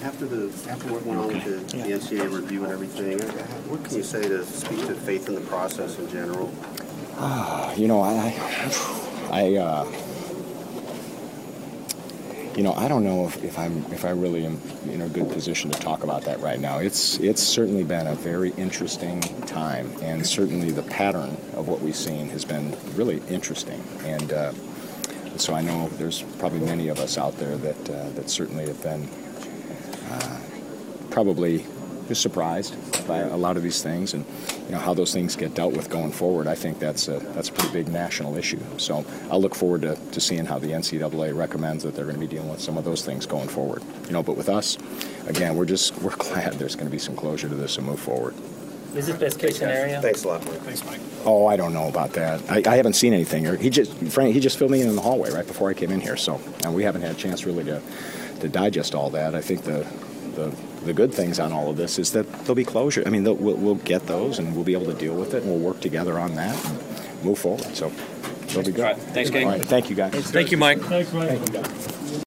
After what went on with the NCAA review and everything, what can you say to speak to faith in the process in general? You know, I don't know if I really am in a good position to talk about that right now. It's certainly been a very interesting time, and certainly the pattern of what we've seen has been really interesting. And so I know there's probably many of us out there that certainly have been probably just surprised by a lot of these things, and how those things get dealt with going forward. I think that's a pretty big national issue. So I'll look forward to seeing how the NCAA recommends that they're going to be dealing with some of those things going forward. But with us, again, we're glad there's going to be some closure to this and move forward. Is it best case scenario? Thanks a lot, Mike. Thanks, Mike. Oh, I don't know about that. I haven't seen anything. He just filled me in the hallway right before I came in here, so we haven't had a chance really to digest all that. I think the good things on all of this is that there'll be closure. I mean, we'll get those, and we'll be able to deal with it, and we'll work together on that and move forward. So it'll be good. All right. Thanks, gang. All right. Thank you, guys. Thank you, Mike. Thanks, Mike. Thank you, guys.